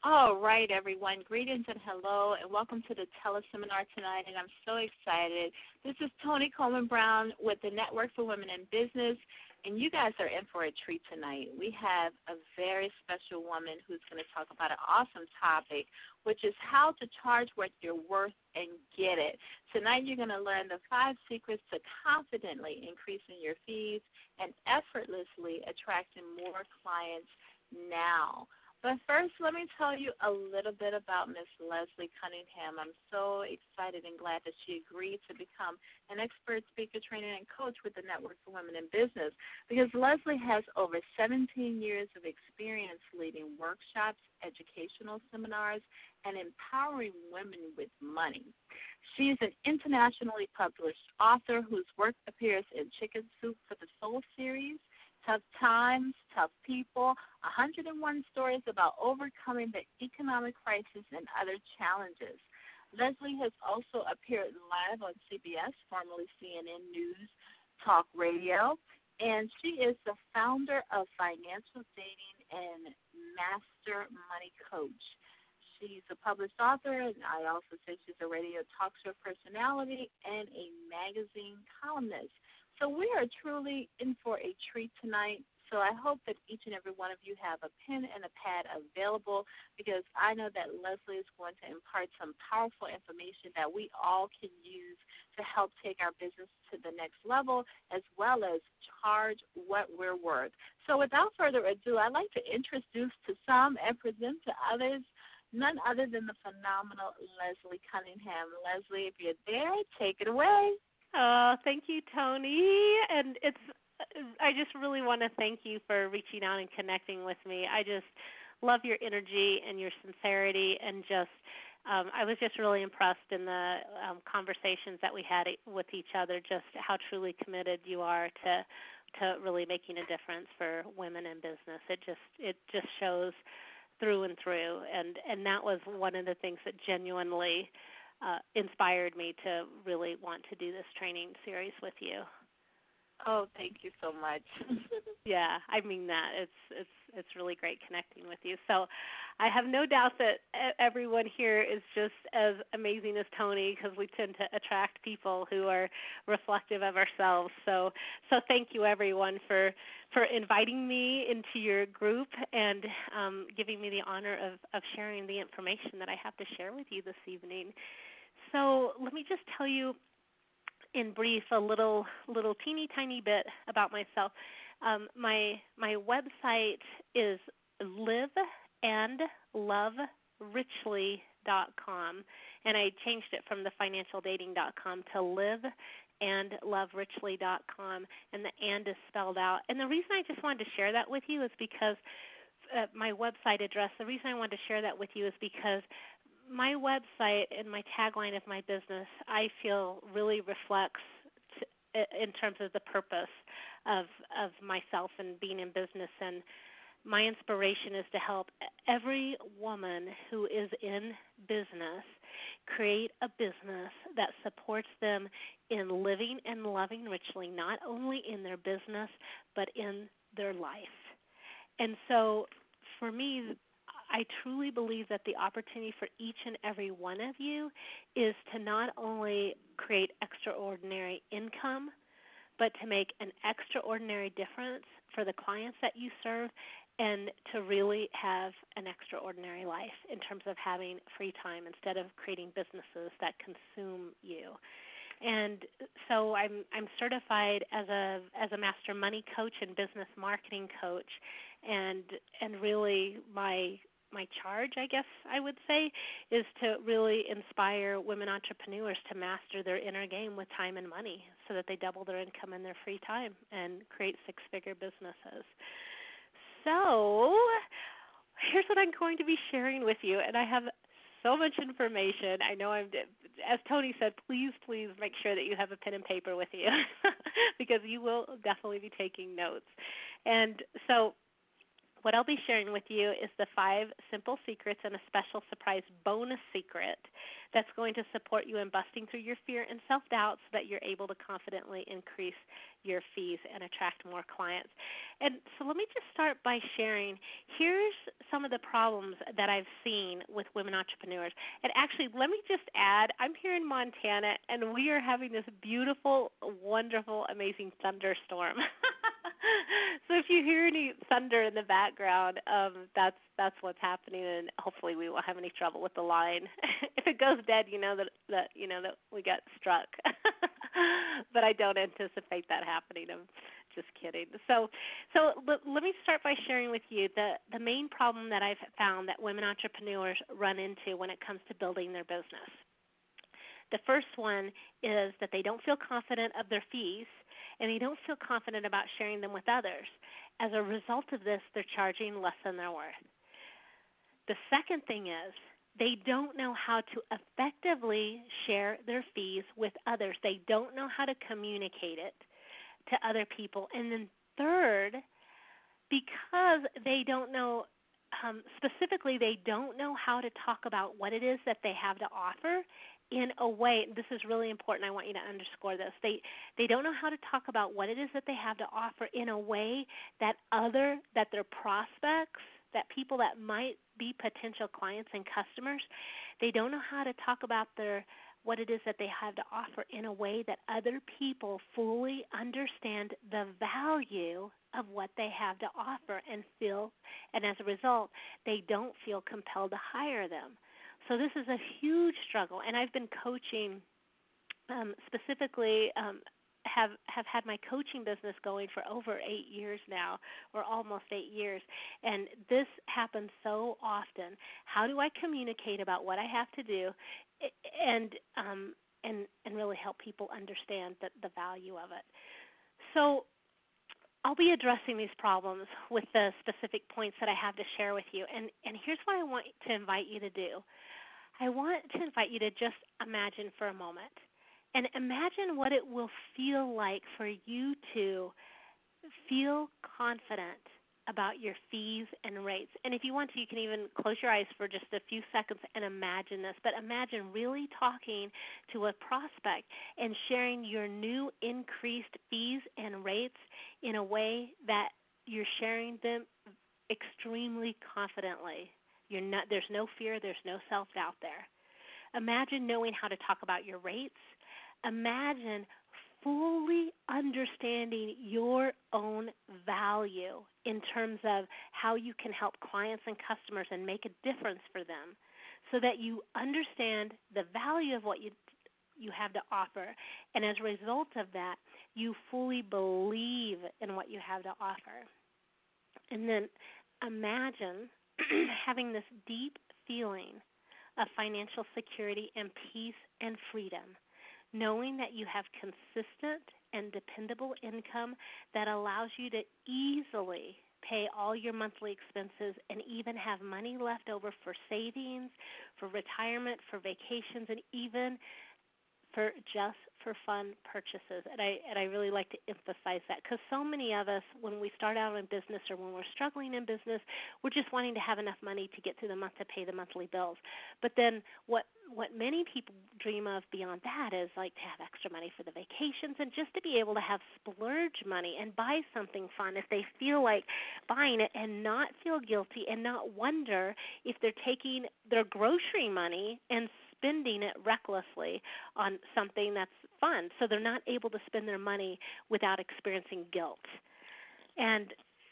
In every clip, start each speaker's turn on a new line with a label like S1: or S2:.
S1: All right, everyone. Greetings and hello, and welcome to the teleseminar tonight, and I'm so excited. This is Toni Coleman Brown with the Network for Women in Business, and you guys are in for a treat tonight. We have a very special woman who's going to talk about an awesome topic, which is how to charge what you're worth and get it. Tonight you're going to learn the 5 secrets to confidently increasing your fees and effortlessly attracting more clients now. But first, let me tell you a little bit about Miss Leslie Cunningham. I'm so excited and glad that she agreed to become an expert speaker, trainer, and coach with the Network for Women in Business, because Leslie has over 17 years of experience leading workshops, educational seminars, and empowering women with money. She's an internationally published author whose work appears in Chicken Soup for the Soul series, Tough Times, Tough People, 101 Stories about Overcoming the Economic Crisis and Other Challenges. Leslie has also appeared live on CBS, formerly CNN News Talk Radio, and she is the founder of Financial Dating and Master Money Coach. She's a published author, and I also say she's a radio talk show personality and a magazine columnist. So we are truly in for a treat tonight. So I hope that each and every one of you have a pen and a pad available, because I know that Leslie is going to impart some powerful information that we all can use to help take our business to the next level, as well as charge what we're worth. So without further ado, I'd like to introduce to some and present to others none other than the phenomenal Leslie Cunningham. Leslie, if you're there, take it away.
S2: Oh, thank you, Toni. And I just really want to thank you for reaching out and connecting with me. I just love your energy and your sincerity, and just I was just really impressed in the conversations that we had with each other, just how truly committed you are to really making a difference for women in business. It just shows through and through, and that was one of the things that genuinely inspired me to really want to do this training series with you.
S1: Oh, thank you so much.
S2: Yeah, I mean that. It's really great connecting with you. So I have no doubt that everyone here is just as amazing as Toni, because we tend to attract people who are reflective of ourselves. So thank you, everyone, for inviting me into your group and giving me the honor of sharing the information that I have to share with you this evening. So let me just tell you in brief a little teeny tiny bit about myself. My website is liveandloverichly.com, and I changed it from thefinancialdating.com to liveandloverichly.com, and the "and" is spelled out. And the reason I just wanted to share that with you is because my website address, the reason I wanted to share that with you is because my website and my tagline of my business, I feel, really reflects in terms of the purpose of myself and being in business. And my inspiration is to help every woman who is in business create a business that supports them in living and loving richly, not only in their business, but in their life. And so for me, I truly believe that the opportunity for each and every one of you is to not only create extraordinary income, but to make an extraordinary difference for the clients that you serve, and to really have an extraordinary life in terms of having free time instead of creating businesses that consume you. And so I'm certified as a master money coach and business marketing coach, and really my charge, I guess I would say, is to really inspire women entrepreneurs to master their inner game with time and money so that they double their income in their free time and create 6-figure businesses. So here's what I'm going to be sharing with you, and I have so much information. I know as Toni said, please make sure that you have a pen and paper with you because you will definitely be taking notes. And so What I'll be sharing with you is the 5 simple secrets and a special surprise bonus secret that's going to support you in busting through your fear and self-doubt so that you're able to confidently increase your fees and attract more clients. And so let me just start by sharing, here's some of the problems that I've seen with women entrepreneurs. And actually, let me just add, I'm here in Montana, and we are having this beautiful, wonderful, amazing thunderstorm. So if you hear any thunder in the background, that's what's happening, and hopefully we won't have any trouble with the line. If it goes dead, you know that we got struck. But I don't anticipate that happening. I'm just kidding. So let me start by sharing with you the main problem that I've found that women entrepreneurs run into when it comes to building their business. The first one is that they don't feel confident of their fees, and they don't feel confident about sharing them with others. As a result of this, they're charging less than they're worth. The second thing is they don't know how to effectively share their fees with others. They don't know how to communicate it to other people. And then third, because they don't know, specifically they don't know how to talk about what it is that they have to offer in a way, this is really important, I want you to underscore this, they don't know how to talk about what it is that they have to offer in a way that their prospects, that people that might be potential clients and customers, they don't know how to talk about what it is that they have to offer in a way that other people fully understand the value of what they have to offer and as a result, they don't feel compelled to hire them. So this is a huge struggle, and I've been coaching specifically, have had my coaching business going for over 8 years now, or almost 8 years, and this happens so often. How do I communicate about what I have to do, and really help people understand the value of it? So I'll be addressing these problems with the specific points that I have to share with you, and here's what I want to invite you to do. I want to invite you to just imagine for a moment, and imagine what it will feel like for you to feel confident about your fees and rates. And if you want to, you can even close your eyes for just a few seconds and imagine this. But imagine really talking to a prospect and sharing your new increased fees and rates in a way that you're sharing them extremely confidently. There's no fear, there's no self-doubt there. Imagine knowing how to talk about your rates. Imagine fully understanding your own value in terms of how you can help clients and customers and make a difference for them, so that you understand the value of what you have to offer. And as a result of that, you fully believe in what you have to offer. And then imagine having this deep feeling of financial security and peace and freedom, knowing that you have consistent and dependable income that allows you to easily pay all your monthly expenses and even have money left over for savings, for retirement, for vacations, and even for fun purchases. And I really like to emphasize that, because so many of us, when we start out in business or when we're struggling in business, we're just wanting to have enough money to get through the month to pay the monthly bills. But then what many people dream of beyond that is like to have extra money for the vacations and just to be able to have splurge money and buy something fun if they feel like buying it, and not feel guilty and not wonder if they're taking their grocery money and spending it recklessly on something that's fun, so they're not able to spend their money without experiencing guilt. And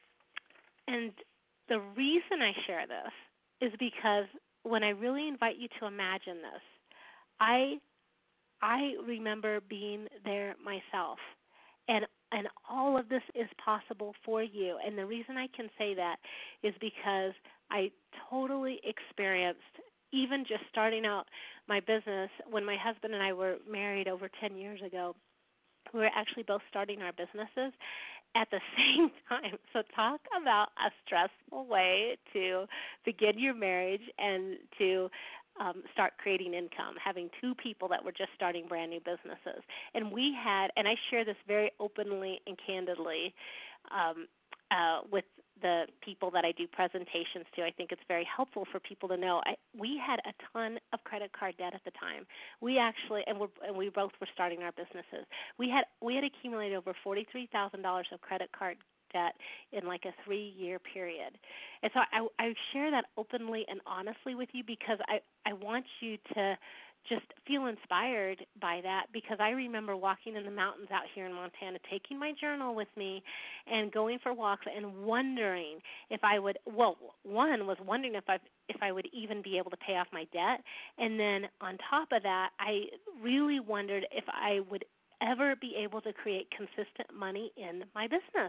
S2: the reason I share this is because when I really invite you to imagine this, I remember being there myself, and all of this is possible for you. And the reason I can say that is because I totally experienced, even just starting out my business, when my husband and I were married over 10 years ago, we were actually both starting our businesses at the same time. So talk about a stressful way to begin your marriage and to start creating income, having two people that were just starting brand new businesses. And we had, and I share this very openly and candidly with the people that I do presentations to. I think it's very helpful for people to know. We had a ton of credit card debt at the time. We actually, and we both were starting our businesses. We had accumulated over $43,000 of credit card debt in like a 3-year period. And so I share that openly and honestly with you because I want you to just feel inspired by that, because I remember walking in the mountains out here in Montana, taking my journal with me and going for walks and wondering if I would, wondering if I would even be able to pay off my debt. And then on top of that, I really wondered if I would ever be able to create consistent money in my business.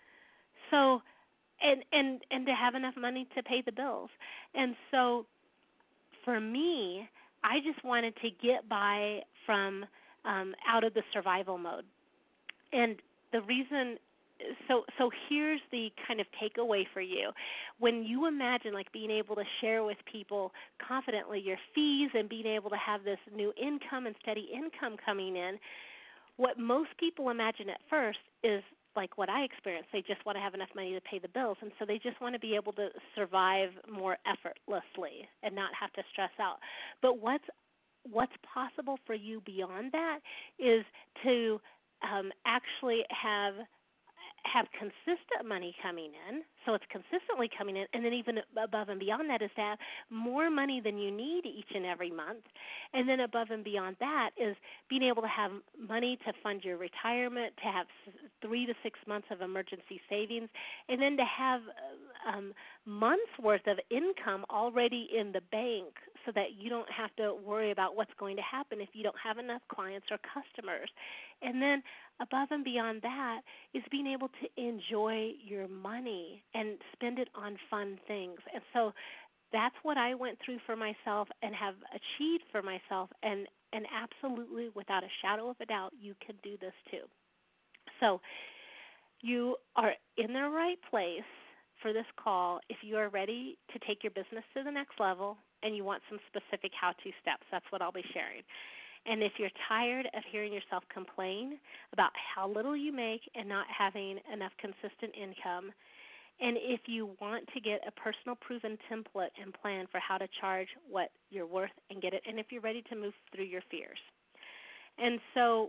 S2: So, and to have enough money to pay the bills. And so for me, I just wanted to get by from out of the survival mode. And the reason, so here's the kind of takeaway for you. When you imagine like being able to share with people confidently your fees and being able to have this new income and steady income coming in, what most people imagine at first is like what I experienced. They just want to have enough money to pay the bills, and so they just want to be able to survive more effortlessly and not have to stress out. But what's possible for you beyond that is to actually have consistent money coming in, so it's consistently coming in, and then even above and beyond that is to have more money than you need each and every month. And then above and beyond that is being able to have money to fund your retirement, to have 3 to 6 months of emergency savings, and then to have months worth of income already in the bank so that you don't have to worry about what's going to happen if you don't have enough clients or customers. And then above and beyond that is being able to enjoy your money and spend it on fun things. And so that's what I went through for myself and have achieved for myself, and absolutely without a shadow of a doubt, you can do this too. So you are in the right place for this call if you are ready to take your business to the next level and you want some specific how-to steps. That's what I'll be sharing. And if you're tired of hearing yourself complain about how little you make and not having enough consistent income, and if you want to get a personal proven template and plan for how to charge what you're worth and get it, and if you're ready to move through your fears. And so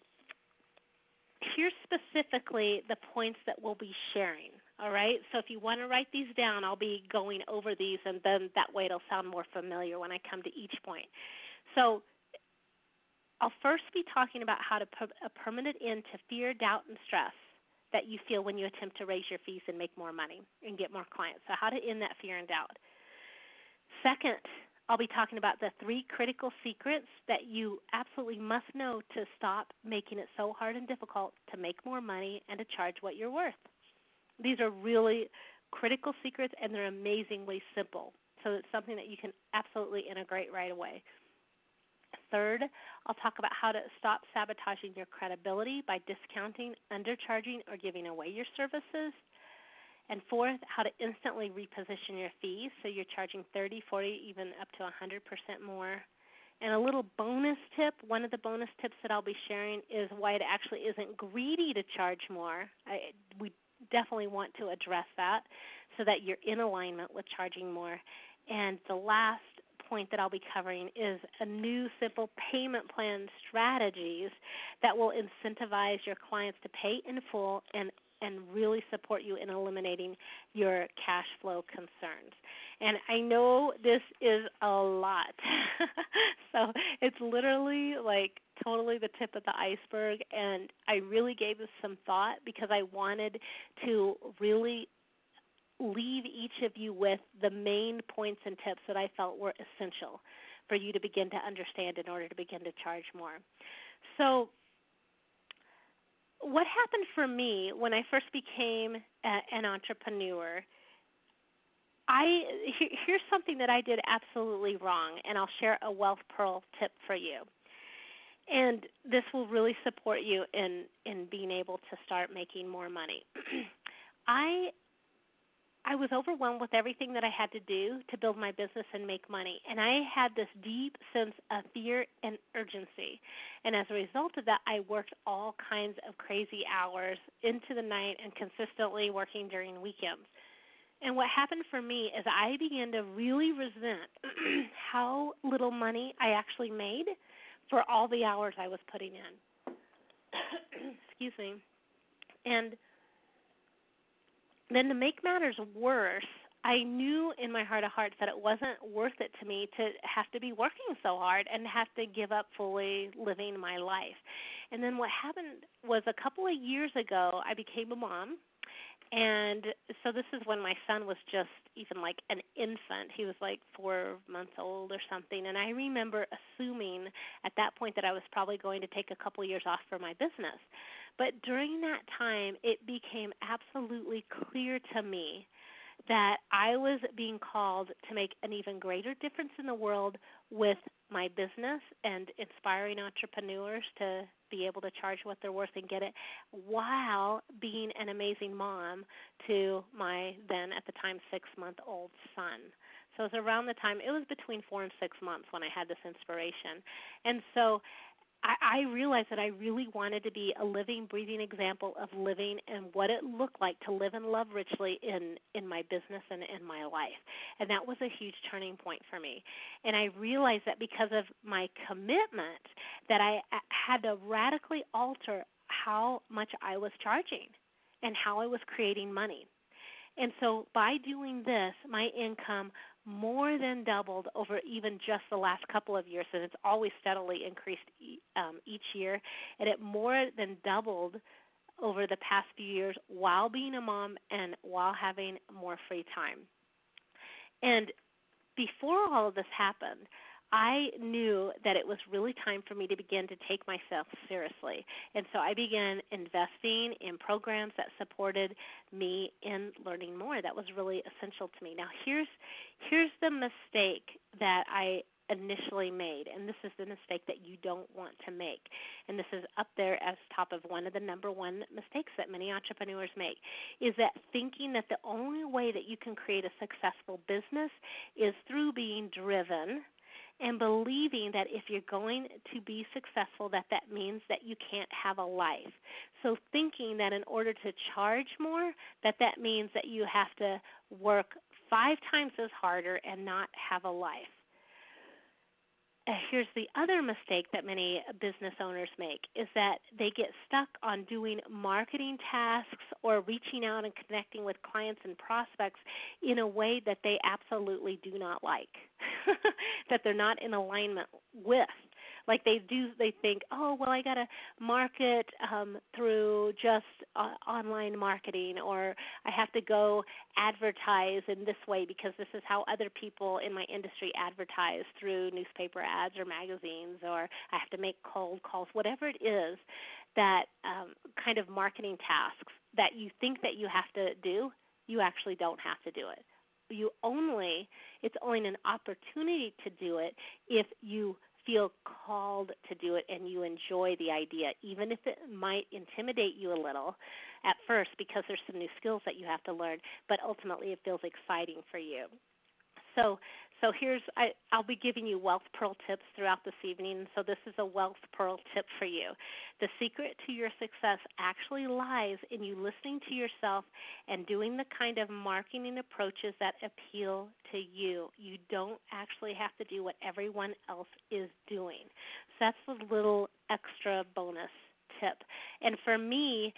S2: here's specifically the points that we'll be sharing, all right? So if you want to write these down, I'll be going over these, and then that way it'll sound more familiar when I come to each point. So I'll first be talking about how to put a permanent end to fear, doubt, and stress that you feel when you attempt to raise your fees and make more money and get more clients. So how to end that fear and doubt. Second, I'll be talking about the 3 critical secrets that you absolutely must know to stop making it so hard and difficult to make more money and to charge what you're worth. These are really critical secrets, and they're amazingly simple. So it's something that you can absolutely integrate right away. Third, I'll talk about how to stop sabotaging your credibility by discounting, undercharging, or giving away your services. And fourth, how to instantly reposition your fees so you're charging 30, 40, even up to 100% more. And a little bonus tip, one of the bonus tips that I'll be sharing is why it actually isn't greedy to charge more. We definitely want to address that so that you're in alignment with charging more. And the last point that I'll be covering is a new simple payment plan strategies that will incentivize your clients to pay in full and really support you in eliminating your cash flow concerns. And I know this is a lot. So it's literally like totally the tip of the iceberg, and I really gave this some thought because I wanted to really leave each of you with the main points and tips that I felt were essential for you to begin to understand in order to begin to charge more. So what happened for me when I first became an entrepreneur, here's something that I did absolutely wrong, and I'll share a Wealth Pearl tip for you. And this will really support you in being able to start making more money. I was overwhelmed with everything that I had to do to build my business and make money. And I had this deep sense of fear and urgency. And as a result of that, I worked all kinds of crazy hours into the night and consistently working during weekends. And what happened for me is I began to really resent how little money I actually made for all the hours I was putting in. Excuse me. And then to make matters worse, I knew in my heart of hearts that it wasn't worth it to me to have to be working so hard and have to give up fully living my life. And then what happened was a couple of years ago, I became a mom. And so this is when my son was just even like an infant. He was like 4 months old or something. And I remember assuming at that point that I was probably going to take a couple years off for my business. But during that time, it became absolutely clear to me that I was being called to make an even greater difference in the world with my business and inspiring entrepreneurs to be able to charge what they're worth and get it, while being an amazing mom to my then at the time 6-month-old son. So it was around the time, it was between 4 and 6 months when I had this inspiration. And so I realized that I really wanted to be a living, breathing example of living and what it looked like to live and love richly in my business and in my life. And that was a huge turning point for me. And I realized that because of my commitment that I had to radically alter how much I was charging and how I was creating money. And so by doing this, my income more than doubled over even just the last couple of years, and it's always steadily increased each year, and it more than doubled over the past few years while being a mom and while having more free time. And before all of this happened, I knew that it was really time for me to begin to take myself seriously. And so I began investing in programs that supported me in learning more. That was really essential to me. Now, here's the mistake that I initially made, and this is the mistake that you don't want to make. And this is up there as top of one of the number one mistakes that many entrepreneurs make, is that thinking that the only way that you can create a successful business is through being driven and believing that if you're going to be successful, that means that you can't have a life. So thinking that in order to charge more, that means that you have to work 5 times as harder and not have a life. Here's the other mistake that many business owners make, is that they get stuck on doing marketing tasks or reaching out and connecting with clients and prospects in a way that they absolutely do not like, that they're not in alignment with. Like they think, oh, well, I got to market through just online marketing, or I have to go advertise in this way because this is how other people in my industry advertise, through newspaper ads or magazines, or I have to make cold calls, whatever it is, that kind of marketing tasks that you think that you have to do, you actually don't have to do it. It's only an opportunity to do it if you feel called to do it and you enjoy the idea, even if it might intimidate you a little at first because there's some new skills that you have to learn, but ultimately it feels exciting for you. So I'll be giving you Wealth Pearl tips throughout this evening. So this is a Wealth Pearl tip for you. The secret to your success actually lies in you listening to yourself and doing the kind of marketing approaches that appeal to you. You don't actually have to do what everyone else is doing. So that's a little extra bonus tip. And for me,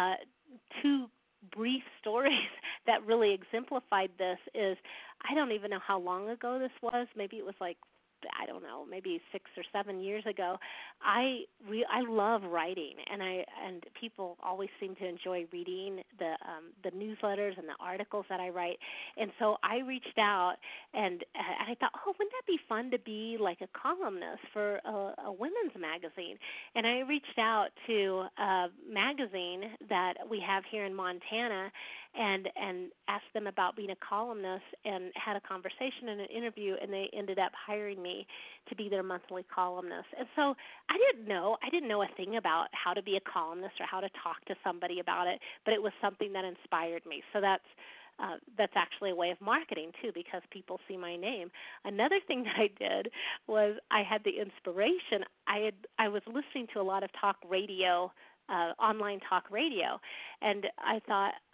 S2: 2 brief stories that really exemplified this is, I don't even know how long ago this was. Maybe it was like, I don't know, maybe 6 or 7 years ago. I love writing, and people always seem to enjoy reading the newsletters and the articles that I write. And so I reached out and I thought, oh, wouldn't that be fun to be like a columnist for a women's magazine? And I reached out to a magazine that we have here in Montana and asked them about being a columnist, and had a conversation and an interview, and they ended up hiring me to be their monthly columnist. And so I didn't know a thing about how to be a columnist or how to talk to somebody about it, but it was something that inspired me. So that's actually a way of marketing too, because people see my name. Another thing that I did was I had the inspiration. I was listening to a lot of talk radio, online talk radio, and I thought,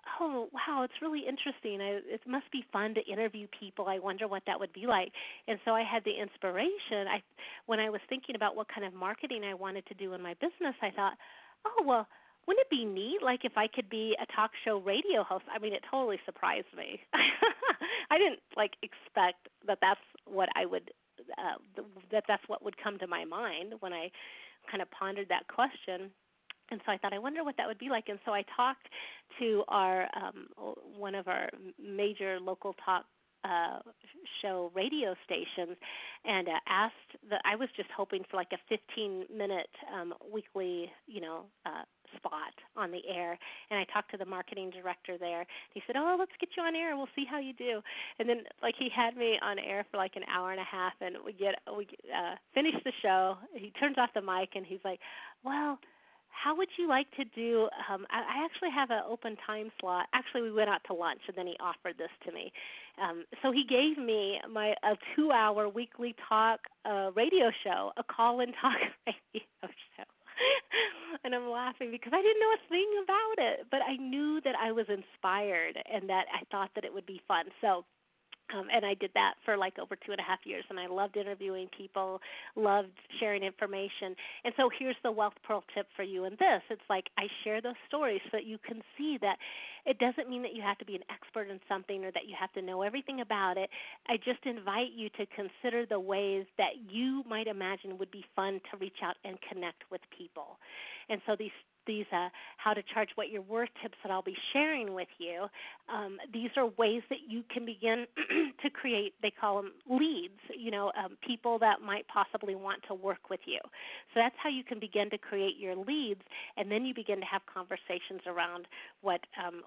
S2: oh, wow, it's really interesting. It must be fun to interview people. I wonder what that would be like. And so I had the inspiration. When I was thinking about what kind of marketing I wanted to do in my business, I thought, oh, well, wouldn't it be neat, like if I could be a talk show radio host? I mean, it totally surprised me. I didn't expect that that's what I would that's what would come to my mind when I kind of pondered that question. And so I thought, I wonder what that would be like. And so I talked to our one of our major local talk uh, show radio stations, and asked that I was just hoping for like a 15-minute weekly, spot on the air. And I talked to the marketing director there. He said, "Oh, let's get you on air. We'll see how you do." And then he had me on air for like an hour and a half, and we finish the show. He turns off the mic, and he's like, "Well, how would you like to do, I actually have an open time slot." Actually, we went out to lunch, and then he offered this to me. So he gave me a 2-hour weekly talk radio show, a call-in talk radio show. And I'm laughing because I didn't know a thing about it, but I knew that I was inspired and that I thought that it would be fun. So and I did that for like over 2.5 years, and I loved interviewing people, loved sharing information. And so here's the Wealth Pearl tip for you in this. It's like I share those stories so that you can see that it doesn't mean that you have to be an expert in something or that you have to know everything about it. I just invite you to consider the ways that you might imagine would be fun to reach out and connect with people. And so these how to charge what you're worth tips that I'll be sharing with you, these are ways that you can begin to create, they call them leads, people that might possibly want to work with you. So that's how you can begin to create your leads, and then you begin to have conversations around what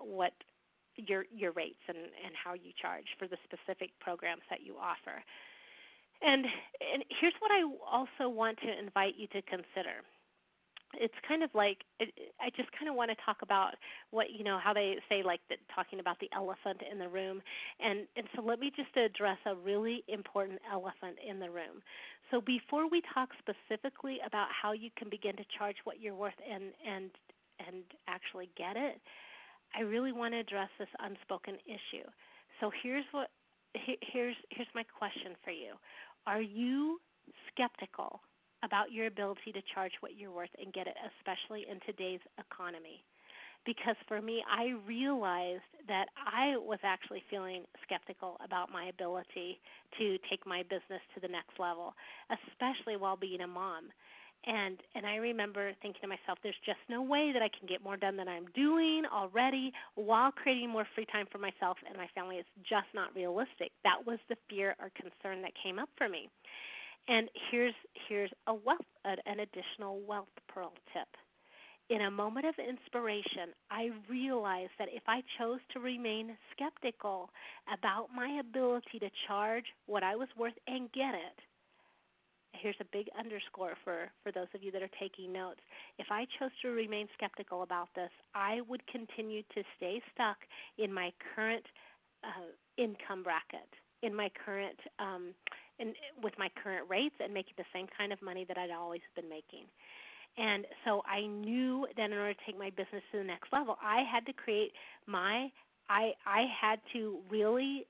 S2: your rates and how you charge for the specific programs that you offer. And here's what I also want to invite you to consider. It's kind of like I just kind of want to talk about what how they say talking about the elephant in the room, and so let me just address a really important elephant in the room. So before we talk specifically about how you can begin to charge what you're worth and actually get it, I really want to address this unspoken issue. So here's my question for you: are you skeptical about your ability to charge what you're worth and get it, especially in today's economy? Because for me, I realized that I was actually feeling skeptical about my ability to take my business to the next level, especially while being a mom. And I remember thinking to myself, there's just no way that I can get more done than I'm doing already while creating more free time for myself and my family. It's just not realistic. That was the fear or concern that came up for me. And here's an additional Wealth Pearl tip. In a moment of inspiration, I realized that if I chose to remain skeptical about my ability to charge what I was worth and get it, here's a big underscore for those of you that are taking notes. If I chose to remain skeptical about this, I would continue to stay stuck in my current income bracket, in my current with my current rates and making the same kind of money that I'd always been making. And so I knew that in order to take my business to the next level, I had to create I had to really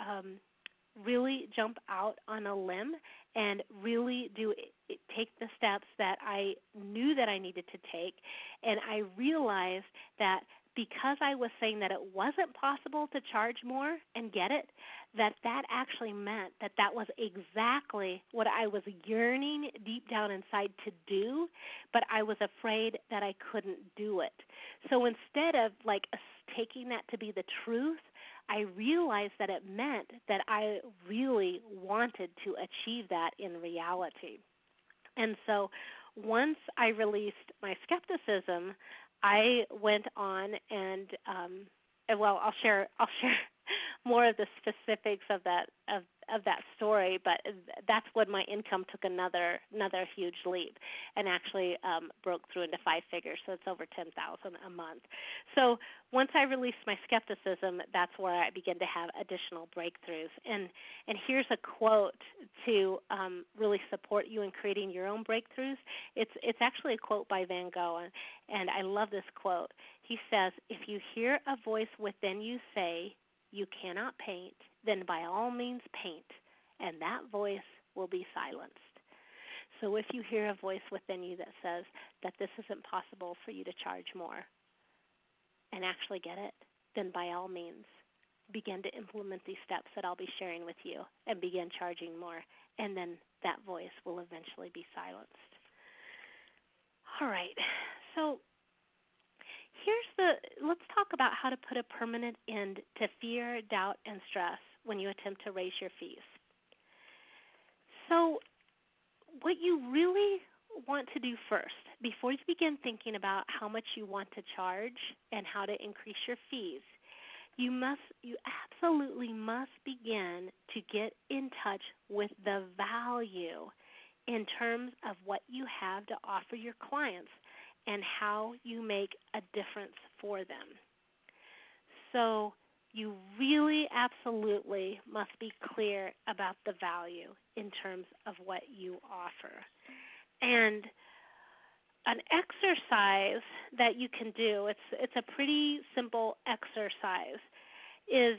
S2: jump out on a limb and really take the steps that I knew that I needed to take. And I realized that because I was saying that it wasn't possible to charge more and get it, that actually meant that was exactly what I was yearning deep down inside to do, but I was afraid that I couldn't do it. So instead of taking that to be the truth, I realized that it meant that I really wanted to achieve that in reality. And so once I released my skepticism, I went on and I'll share more of the specifics of that of that story, but that's when my income took another huge leap, and actually broke through into 5 figures. So it's over $10,000 a month. So once I released my skepticism, that's where I began to have additional breakthroughs. And here's a quote to really support you in creating your own breakthroughs. It's actually a quote by Van Gogh, and I love this quote. He says, "If you hear a voice within you say, 'You cannot paint,' then by all means paint, and that voice will be silenced." So if you hear a voice within you that says that this isn't possible for you to charge more and actually get it, then by all means begin to implement these steps that I'll be sharing with you and begin charging more, and then that voice will eventually be silenced. All right, so let's talk about how to put a permanent end to fear, doubt, and stress when you attempt to raise your fees. So what you really want to do first, before you begin thinking about how much you want to charge and how to increase your fees, you absolutely must begin to get in touch with the value in terms of what you have to offer your clients and how you make a difference for them. So you really absolutely must be clear about the value in terms of what you offer. And an exercise that you can do, it's a pretty simple exercise, is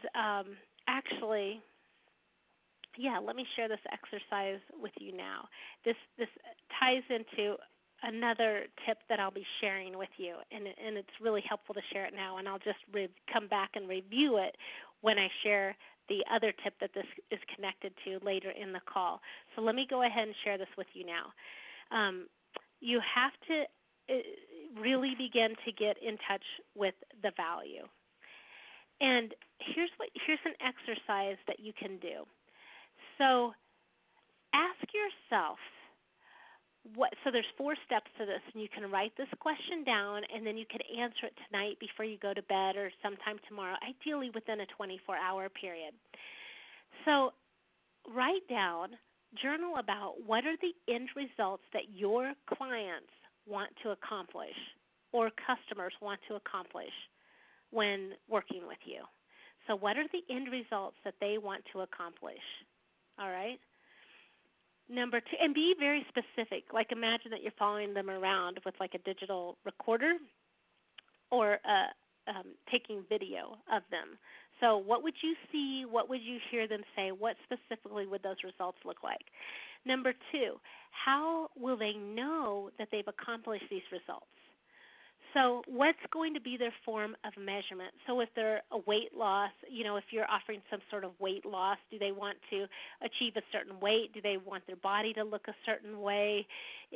S2: let me share this exercise with you now. This ties into another tip that I'll be sharing with you, and it's really helpful to share it now, and I'll just come back and review it when I share the other tip that this is connected to later in the call. So let me go ahead and share this with you now. You have to really begin to get in touch with the value. And here's an exercise that you can do. So ask yourself, so there's 4 steps to this, and you can write this question down, and then you can answer it tonight before you go to bed or sometime tomorrow, ideally within a 24-hour period. So write down, journal about what are the end results that your clients want to accomplish or customers want to accomplish when working with you. So what are the end results that they want to accomplish? All right? Number 2, and be very specific. Like imagine that you're following them around with like a digital recorder or taking video of them. So what would you see? What would you hear them say? What specifically would those results look like? Number 2, how will they know that they've accomplished these results? So what's going to be their form of measurement? So if they're a weight loss, if you're offering some sort of weight loss, do they want to achieve a certain weight? Do they want their body to look a certain way?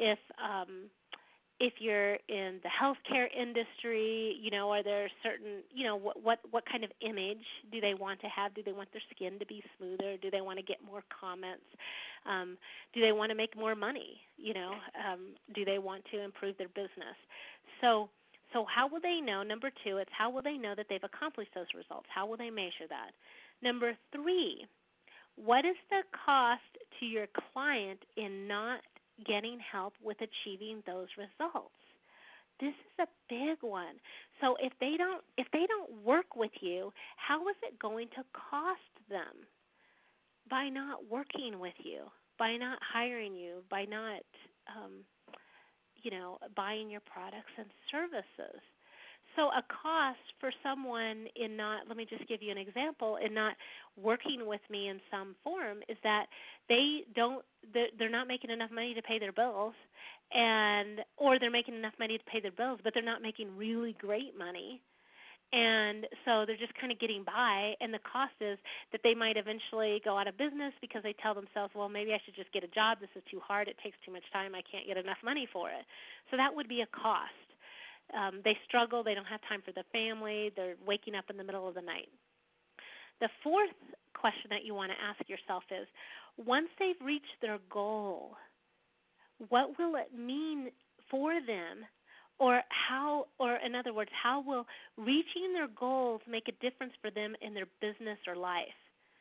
S2: If you're in the healthcare industry, are there certain, what kind of image do they want to have? Do they want their skin to be smoother? Do they want to get more comments? Do they want to make more money? Do they want to improve their business? So how will they know? Number 2, it's how will they know that they've accomplished those results? How will they measure that? Number 3, what is the cost to your client in not getting help with achieving those results? This is a big one. So if they don't work with you, how is it going to cost them by not working with you, by not hiring you, by not buying your products and services? So a cost for someone in not, let me just give you an example, in not working with me in some form is that they're not making enough money to pay their bills, or they're making enough money to pay their bills, but they're not making really great money. And so they're just kind of getting by, and the cost is that they might eventually go out of business because they tell themselves, well, maybe I should just get a job. This is too hard. It takes too much time. I can't get enough money for it. So that would be a cost. They struggle. They don't have time for their family. They're waking up in the middle of the night. The 4th question that you want to ask yourself is, once they've reached their goal, what will it mean for them? Or in other words, how will reaching their goals make a difference for them in their business or life?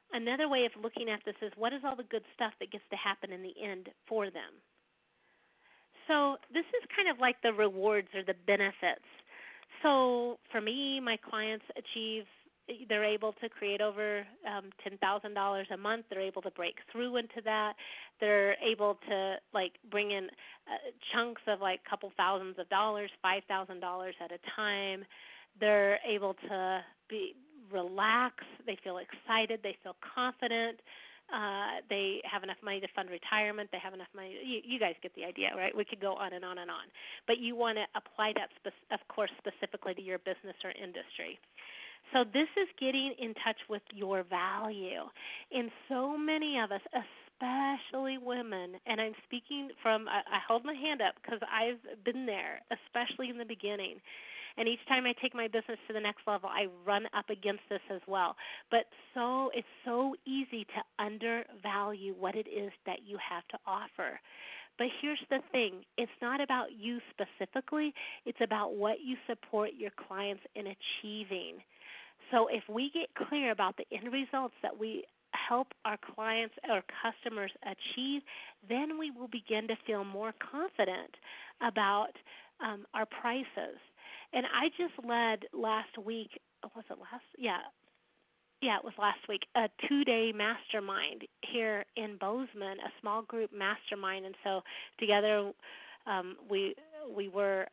S2: Another way of looking at this is, what is all the good stuff that gets to happen in the end for them? So this is kind of like the rewards or the benefits. So for me, my clients they're able to create over $10,000 a month. They're able to break through into that. They're able to bring in chunks of a couple thousands of dollars, $5,000 at a time. They're able to relax. They feel excited. They feel confident. They have enough money to fund retirement. They have enough money. You guys get the idea, right? We could go on and on and on. But you want to apply that, of course, specifically to your business or industry. So this is getting in touch with your value. And so many of us, especially women, and I'm speaking from, I hold my hand up because I've been there, especially in the beginning. And each time I take my business to the next level, I run up against this as well. But it's so easy to undervalue what it is that you have to offer. But here's the thing. It's not about you specifically. It's about what you support your clients in achieving. So if we get clear about the end results that we help our clients or customers achieve, then we will begin to feel more confident about our prices. And I just led last week, was it last? Yeah, it was last week, a 2-day mastermind here in Bozeman, a small group mastermind. And so together we were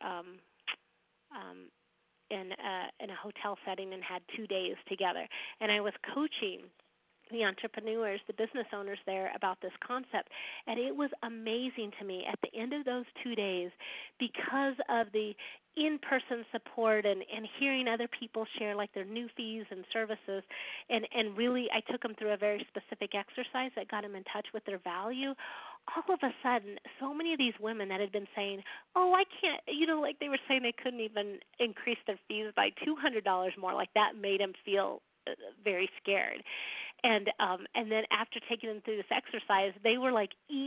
S2: in a hotel setting and had 2 days together. And I was coaching the entrepreneurs, the business owners there about this concept. And it was amazing to me at the end of those 2 days, because of the in-person support and hearing other people share their new fees and services, and really I took them through a very specific exercise that got them in touch with their value. All of a sudden, so many of these women that had been saying, oh, I can't, they were saying they couldn't even increase their fees by $200 more, that made them feel very scared. And then after taking them through this exercise, they were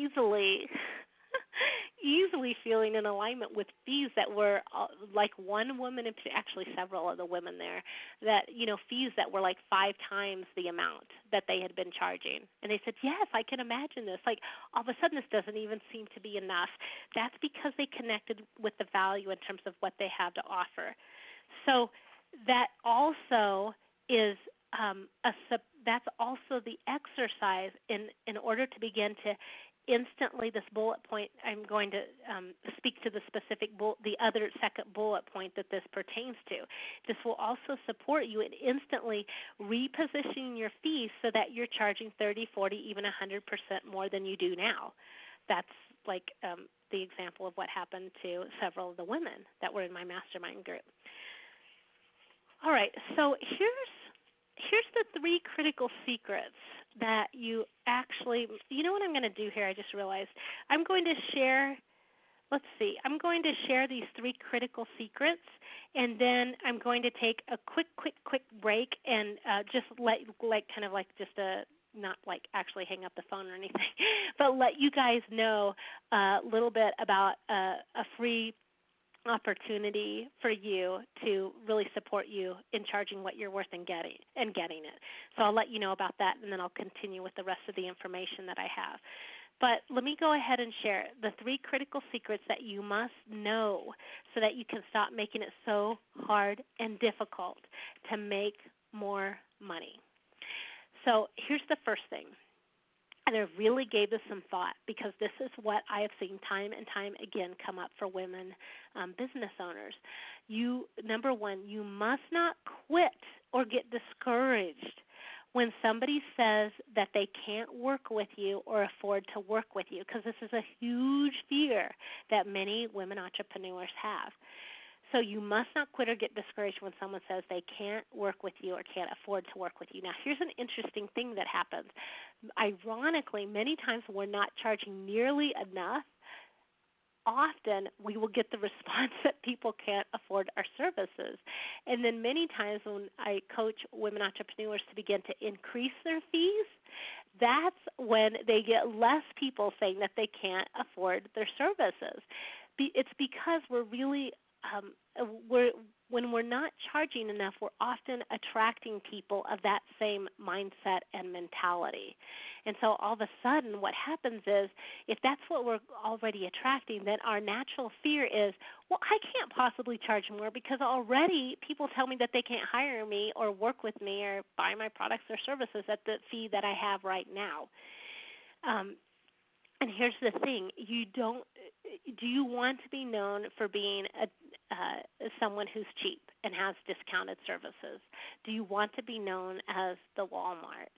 S2: easily feeling in alignment with fees that were one woman, actually several of the women there, that fees that were 5 times the amount that they had been charging. And they said, yes, I can imagine this. All of a sudden this doesn't even seem to be enough. That's because they connected with the value in terms of what they have to offer. So that also is that's also the exercise in order to begin to instantly, this bullet point, I'm going to speak to the specific the other second bullet point that this pertains to. This will also support you in instantly repositioning your fees so that you're charging 30, 40, even 100% more than you do now. That's the example of what happened to several of the women that were in my mastermind group. All right, so here's the 3 critical secrets that you actually, what I'm going to do here, I just realized. I'm going to share these 3 critical secrets, and then I'm going to take a quick break and just not actually hang up the phone or anything, but let you guys know a little bit about a free opportunity for you to really support you in charging what you're worth and getting it. So I'll let you know about that, and then I'll continue with the rest of the information that I have. But let me go ahead and share the 3 critical secrets that you must know so that you can stop making it so hard and difficult to make more money. So here's the first thing. And I really gave this some thought because this is what I have seen time and time again come up for women business owners. Number 1, you must not quit or get discouraged when somebody says that they can't work with you or afford to work with you, because this is a huge fear that many women entrepreneurs have. So you must not quit or get discouraged when someone says they can't work with you or can't afford to work with you. Now, here's an interesting thing that happens. Ironically, many times we're not charging nearly enough. Often we will get the response that people can't afford our services. And then many times when I coach women entrepreneurs to begin to increase their fees, that's when they get less people saying that they can't afford their services. It's because we're really when we're not charging enough, we're often attracting people of that same mindset and mentality. And so all of a sudden what happens is, if that's what we're already attracting, then our natural fear is, well, I can't possibly charge more because already people tell me that they can't hire me or work with me or buy my products or services at the fee that I have right now. And here's the thing: do you want to be known for being someone who's cheap and has discounted services? Do you want to be known as the Walmart?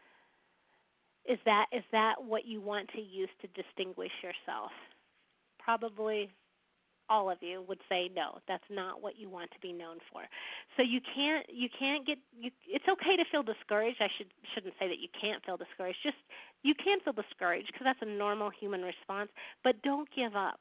S2: Is that what you want to use to distinguish yourself? Probably all of you would say no, that's not what you want to be known for. So you can't get it's okay to feel discouraged. I shouldn't say that you can't feel discouraged. Just you can feel discouraged because that's a normal human response, but don't give up.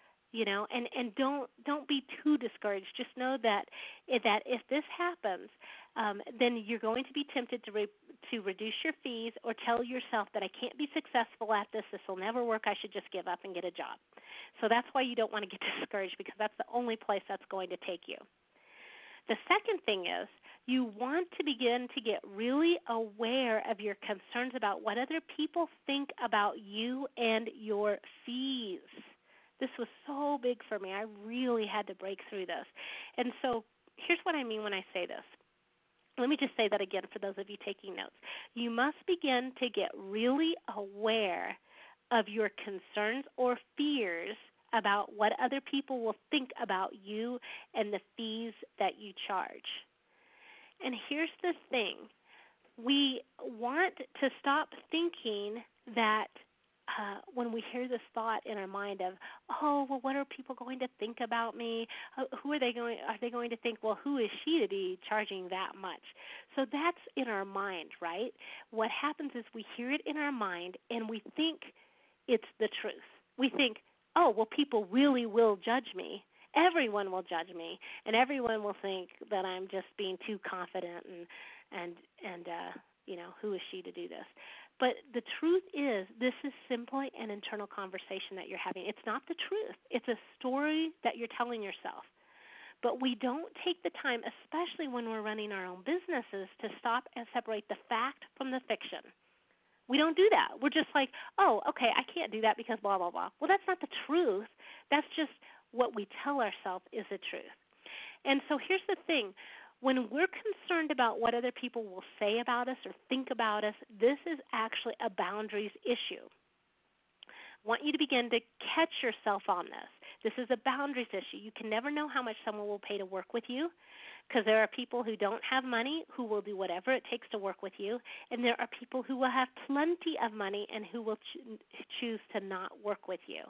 S2: And don't be too discouraged. Just know that if this happens, then you're going to be tempted to reduce your fees or tell yourself that I can't be successful at this. This will never work. I should just give up and get a job. So that's why you don't want to get discouraged, because that's the only place that's going to take you. The second thing is you want to begin to get really aware of your concerns about what other people think about you and your fees. This was so big for me. I really had to break through this. And so here's what I mean when I say this. Let me just say that again for those of you taking notes. You must begin to get really aware of your concerns or fears about what other people will think about you and the fees that you charge. And here's the thing. We want to stop thinking that when we hear this thought in our mind of, oh, well, what are people going to think about me? Are they going to think, well, who is she to be charging that much? So that's in our mind, right? What happens is we hear it in our mind and we think it's the truth. We think, oh, well, people really will judge me. Everyone will judge me, and everyone will think that I'm just being too confident and who is she to do this? But the truth is, this is simply an internal conversation that you're having. It's not the truth. It's a story that you're telling yourself. But we don't take the time, especially when we're running our own businesses, to stop and separate the fact from the fiction. We don't do that. We're just like, oh, okay, I can't do that because blah, blah, blah. Well, that's not the truth. That's just what we tell ourselves is the truth. And so here's the thing. When we're concerned about what other people will say about us or think about us, this is actually a boundaries issue. I want you to begin to catch yourself on this. This is a boundaries issue. You can never know how much someone will pay to work with you, because there are people who don't have money who will do whatever it takes to work with you, and there are people who will have plenty of money and who will choose to not work with you.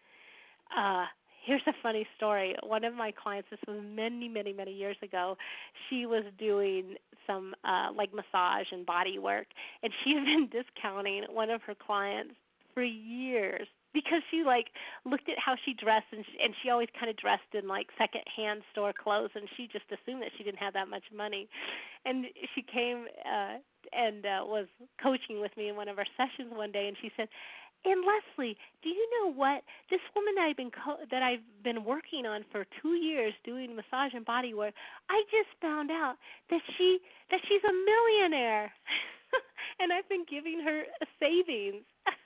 S2: Here's a funny story. One of my clients, this was many, many, many years ago, she was doing some like massage and body work, and she had been discounting one of her clients for years because she looked at how she dressed, and she always kind of dressed in second-hand store clothes, and she just assumed that she didn't have that much money. And she came and was coaching with me in one of our sessions one day, and she said, and Leslie, do you know what? This woman that I've been working on for 2 years doing massage and body work, I just found out that she's a millionaire, and I've been giving her a savings.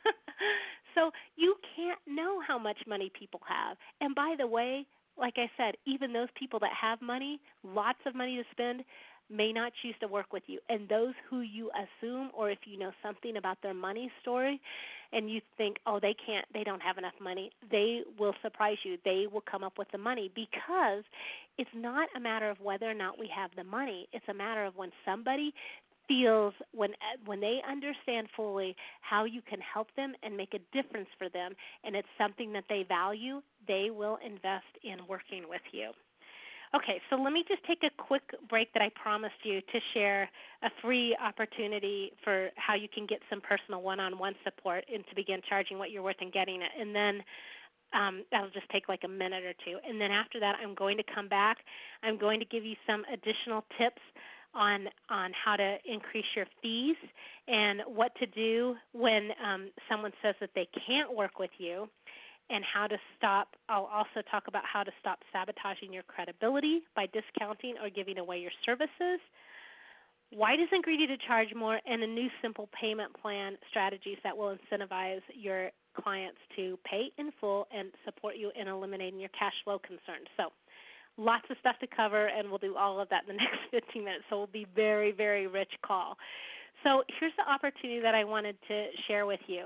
S2: So you can't know how much money people have. And by the way, like I said, even those people that have money, lots of money to spend, may not choose to work with you. And those who you assume, or if you know something about their money story and you think, oh, they don't have enough money, they will surprise you. They will come up with the money, because it's not a matter of whether or not we have the money. It's a matter of when somebody feels, when they understand fully how you can help them and make a difference for them, and it's something that they value, they will invest in working with you. Okay, so let me just take a quick break that I promised you to share a free opportunity for how you can get some personal one-on-one support and to begin charging what you're worth and getting it. And then that'll just take a minute or two. And then after that, I'm going to come back. I'm going to give you some additional tips on how to increase your fees and what to do when someone says that they can't work with you. and how to stop. I'll also talk about how to stop sabotaging your credibility by discounting or giving away your services. Why doesn't Greedy to charge more, and a new simple payment plan strategies that will incentivize your clients to pay in full and support you in eliminating your cash flow concerns. So lots of stuff to cover, and we'll do all of that in the next 15 minutes. So it will be very, very rich call. So here's the opportunity that I wanted to share with you.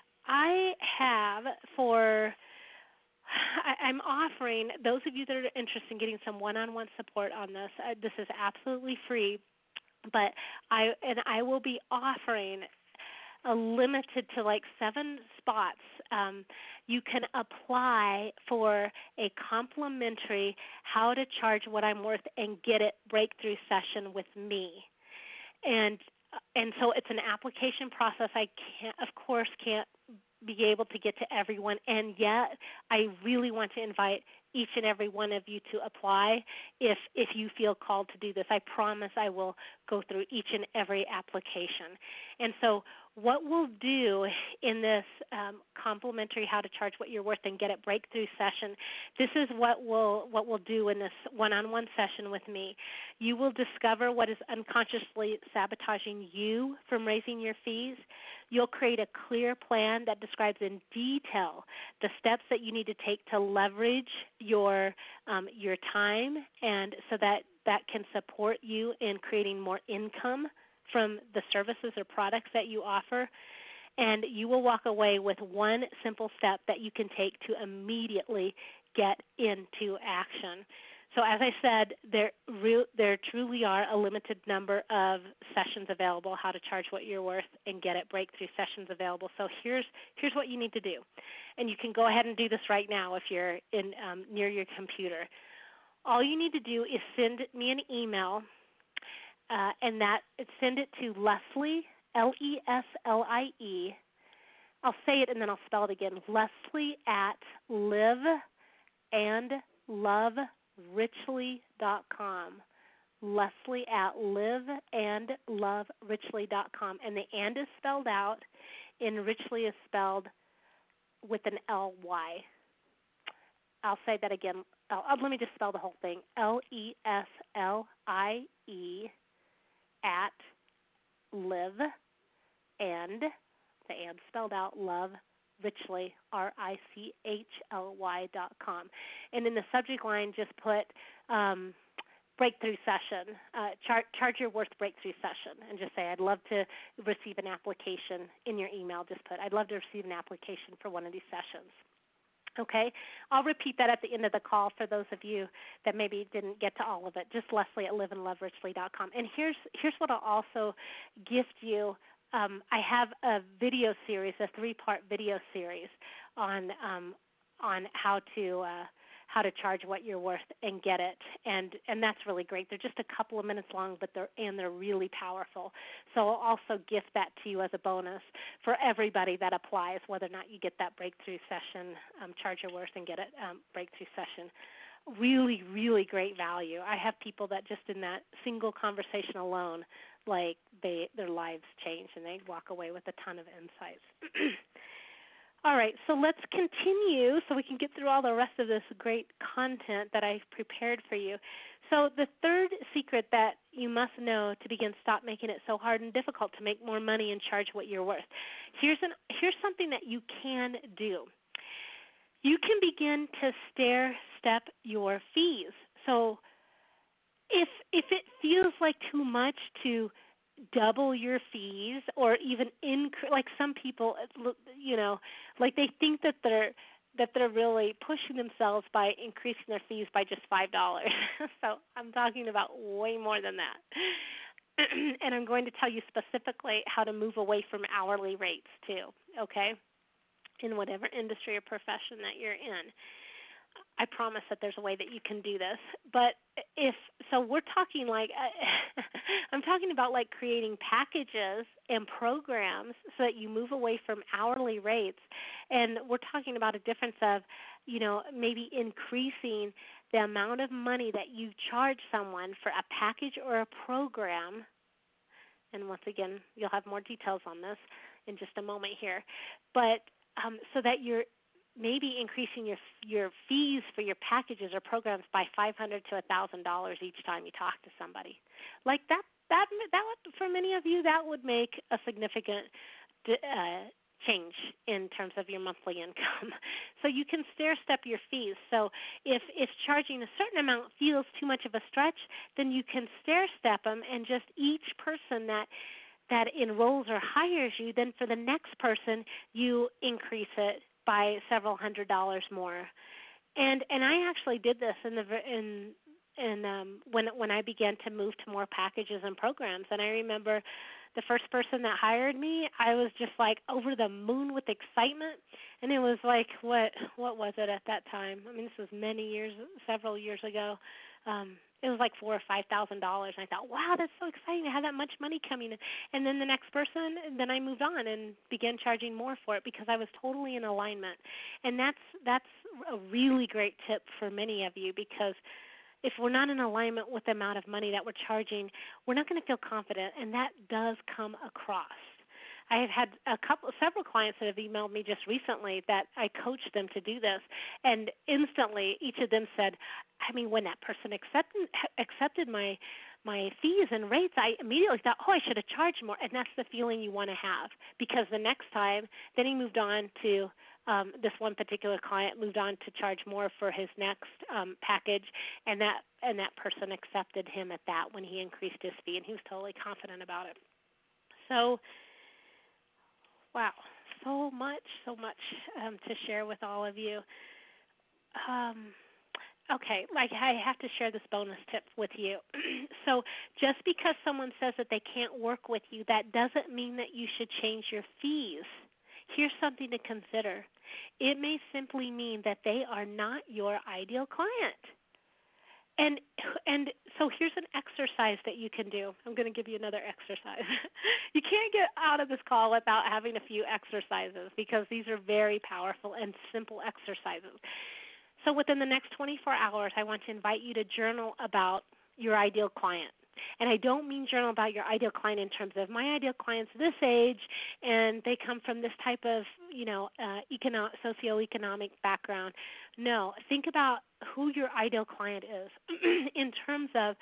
S2: I'm offering those of you that are interested in getting some one-on-one support on this. This is absolutely free, but I will be offering a limited to like 7 spots. You can apply for a complimentary how to charge what I'm worth and get it breakthrough session with me. And so it's an application process. I can't be able to get to everyone, and yet I really want to invite each and every one of you to apply if you feel called to do this. I promise I will go through each and every application. And so what we'll do in this complimentary how to charge what you're worth and get it breakthrough session, this is what we'll do in this one-on-one session with me. You will discover what is unconsciously sabotaging you from raising your fees. You'll create a clear plan that describes in detail the steps that you need to take to leverage your time, and so that can support you in creating more income from the services or products that you offer. And you will walk away with one simple step that you can take to immediately get into action. So as I said, there truly are a limited number of sessions available, how to charge what you're worth and get it breakthrough sessions available. So here's what you need to do. And you can go ahead and do this right now if you're in near your computer. All you need to do is send me an email, and send it to Leslie, Leslie. I'll say it and then I'll spell it again. Leslie at liveandloverichly.com. Leslie at liveandloverichly.com. And the and is spelled out, and Richly is spelled with an L-Y. I'll say that again. Let me just spell the whole thing. Leslie at live and, the and spelled out, love Richly, RICHLY.com. And in the subject line, just put breakthrough session, charge your worth breakthrough session, and just say, I'd love to receive an application in your email. Just put, I'd love to receive an application for one of these sessions. Okay, I'll repeat that at the end of the call for those of you that maybe didn't get to all of it. Just Leslie at liveandloverichly.com. And here's what I'll also gift you. I have a video series, a 3-part video series on how to charge what you're worth and get it, and that's really great. They're just a couple of minutes long, but they're really powerful. So I'll also gift that to you as a bonus for everybody that applies, whether or not you get that breakthrough session, charge your worth and get it breakthrough session. Really, really great value. I have people that just in that single conversation alone, like their lives change and they walk away with a ton of insights. All right, so let's continue so we can get through all the rest of this great content that I've prepared for you. So the third secret that you must know to begin stop making it so hard and difficult to make more money and charge what you're worth. Here's something that you can do. You can begin to stair-step your fees. So if it feels like too much to double your fees or even like some people, like they think that they're really pushing themselves by increasing their fees by just $5. So I'm talking about way more than that. And I'm going to tell you specifically how to move away from hourly rates too, okay, in whatever industry or profession that you're in. I promise that there's a way that you can do this. But we're talking like, I'm talking about like creating packages and programs so that you move away from hourly rates. And we're talking about a difference of, maybe increasing the amount of money that you charge someone for a package or a program. And once again, you'll have more details on this in just a moment here. But so that you're maybe increasing your fees for your packages or programs by $500 to $1,000 each time you talk to somebody. Like that would, for many of you, that would make a significant change in terms of your monthly income. So you can stair-step your fees. So if charging a certain amount feels too much of a stretch, then you can stair-step them, and just each person that enrolls or hires you, then for the next person you increase it by several $100s more. And I actually did this when I began to move to more packages and programs. And I remember the first person that hired me, I was just like over the moon with excitement. And it was like, what was it at that time? I mean, this was several years ago. It was like $4,000 or $5,000. And I thought, wow, that's so exciting to have that much money coming in. And then the next person, then I moved on and began charging more for it because I was totally in alignment. And that's a really great tip for many of you, because if we're not in alignment with the amount of money that we're charging, we're not going to feel confident, and that does come across. I have had several clients that have emailed me just recently that I coached them to do this, and instantly each of them said, I mean, when that person accepted my fees and rates, I immediately thought, I should have charged more, and that's the feeling you want to have, because the next time, then he moved on to this one particular client moved on to charge more for his next package, and that person accepted him at that when he increased his fee, and he was totally confident about it. So, wow, so much to share with all of you. Okay, like I have to share this bonus tip with you. So just because someone says that they can't work with you, that doesn't mean that you should change your fees. Here's something to consider. It may simply mean that they are not your ideal client. And so here's an exercise that you can do. I'm going to give you another exercise. You can't get out of this call without having a few exercises, because these are very powerful and simple exercises. So within the next 24 hours, I want to invite you to journal about your ideal client. And I don't mean journal about your ideal client in terms of my ideal client's this age and they come from this type of, socioeconomic background. No, think about who your ideal client is in terms of,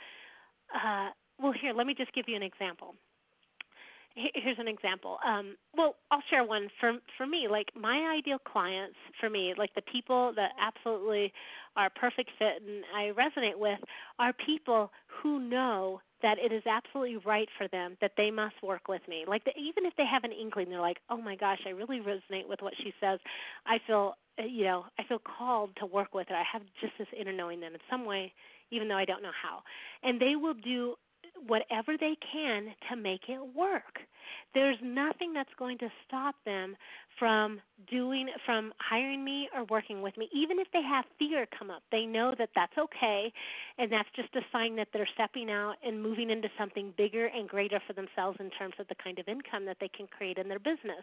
S2: here, let me just give you an example. Here's an example. I'll share one for me. Like my ideal clients for me, like the people that absolutely are perfect fit and I resonate with, are people who know that it is absolutely right for them, that they must work with me. Like even if they have an inkling, they're like, oh my gosh, I really resonate with what she says. I feel called to work with her. I have just this inner knowing them in some way, even though I don't know how. And they will do whatever they can to make it work. There's nothing that's going to stop them from hiring me or working with me. Even if they have fear come up, they know that that's okay, and that's just a sign that they're stepping out and moving into something bigger and greater for themselves in terms of the kind of income that they can create in their business.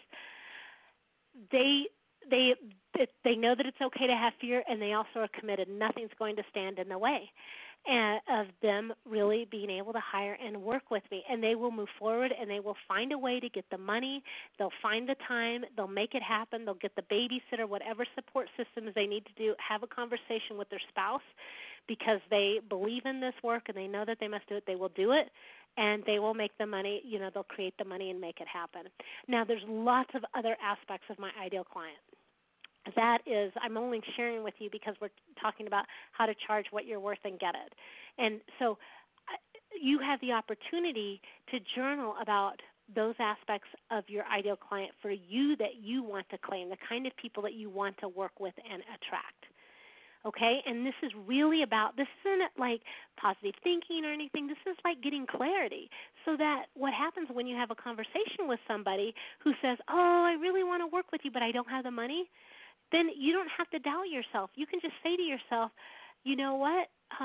S2: They know that it's okay to have fear, and they also are committed. Nothing's going to stand in the way of them really being able to hire and work with me. And they will move forward, and they will find a way to get the money. They'll find the time. They'll make it happen. They'll get the babysitter, whatever support systems they need to do, have a conversation with their spouse because they believe in this work and they know that they must do it. They will do it. And they will make the money, they'll create the money and make it happen. Now, there's lots of other aspects of my ideal client. That is, I'm only sharing with you because we're talking about how to charge what you're worth and get it. And so you have the opportunity to journal about those aspects of your ideal client for you that you want to claim, the kind of people that you want to work with and attract. Okay, and this is really this isn't like positive thinking or anything. This is like getting clarity so that what happens when you have a conversation with somebody who says, I really want to work with you, but I don't have the money, then you don't have to doubt yourself. You can just say to yourself, you know what,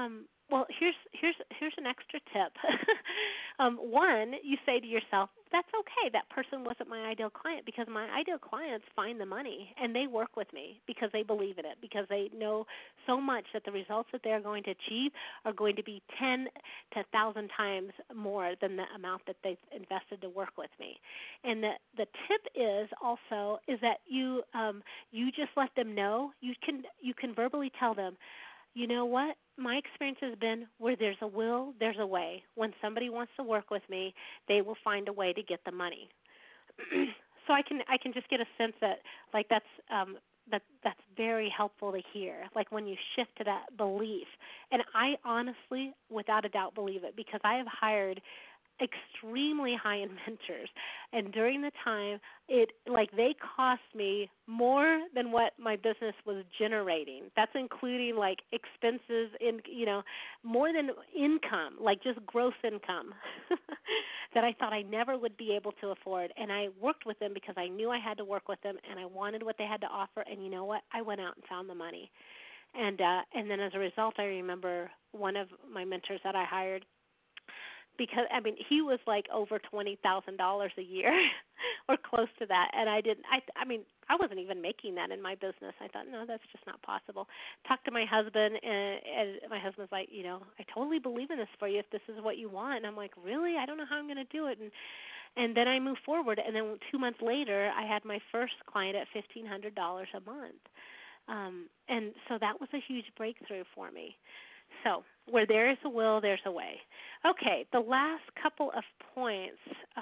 S2: Well, here's an extra tip. One, you say to yourself, that's okay. That person wasn't my ideal client, because my ideal clients find the money and they work with me because they believe in it, because they know so much that the results that they're going to achieve are going to be 10 to 1,000 times more than the amount that they've invested to work with me. And the tip is also is that you just let them know. You can verbally tell them, you know what? My experience has been where there's a will, there's a way. When somebody wants to work with me, they will find a way to get the money. So I can just get a sense that like that's very helpful to hear. Like when you shift to that belief, and I honestly, without a doubt, believe it, because I have hired extremely high-end mentors, and during the time they cost me more than what my business was generating. That's including like expenses in more than income, like just gross income that I thought I never would be able to afford. And I worked with them because I knew I had to work with them and I wanted what they had to offer, and you know what? I went out and found the money. And then as a result, I remember one of my mentors that I hired, because he was like over $20,000 a year or close to that, and I wasn't even making that in my business. I thought, no, that's just not possible. Talked to my husband, and my husband's like, I totally believe in this for you if this is what you want. And I'm like, really? I don't know how I'm going to do it. And then I moved forward, and then 2 months later, I had my first client at $1,500 a month. And so that was a huge breakthrough for me. So where there is a will, there's a way. Okay, the last couple of points